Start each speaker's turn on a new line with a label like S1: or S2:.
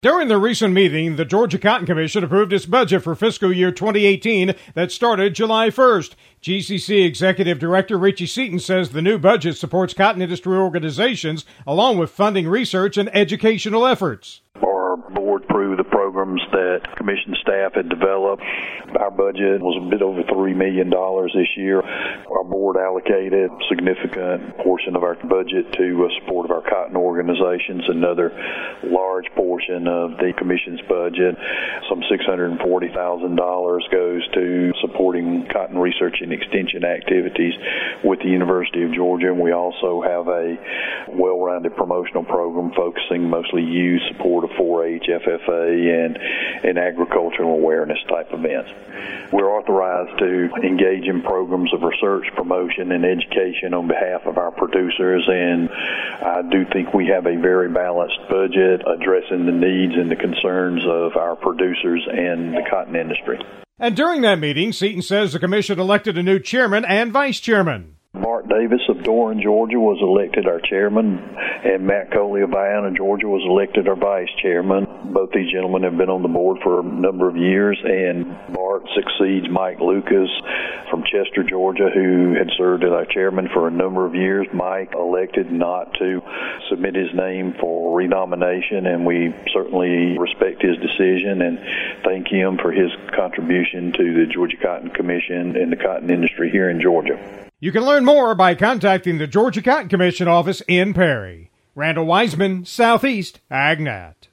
S1: During the recent meeting, the Georgia Cotton Commission approved its budget for fiscal year 2018 that started July 1st. GCC Executive Director Richie Seaton says the new budget supports cotton industry organizations along with funding research and educational efforts.
S2: Our board approved the programs that commission staff had developed. Our budget was a bit over $3 million this year. Our board allocated a significant portion of our budget to support of our cotton organizations. Another large portion of the commission's budget, some $640,000, goes to supporting cotton research and extension activities with the University of Georgia. And we also have a well-rounded promotional program focusing mostly youth support of 4-H, FFA, and agricultural awareness type events. We're authorized to engage in programs of research, promotion, and education on behalf of our producers, and I do think we have a very balanced budget addressing the needs and the concerns of our producers and the cotton industry.
S1: And during that meeting, Seaton says the commission elected a new chairman and vice chairman.
S2: Mark Davis of Doran, Georgia, was elected our chairman, and Matt Coley of Vienna, Georgia, was elected our vice chairman. Both these gentlemen have been on the board for a number of years, and Bart succeeds Mike Lucas from Chester, Georgia, who had served as our chairman for a number of years. Mike elected not to submit his name for renomination, and we certainly respect his decision and thank him for his contribution to the Georgia Cotton Commission and the cotton industry here in Georgia.
S1: You can learn more by contacting the Georgia Cotton Commission office in Perry. Randall Wiseman, Southeast AgNet.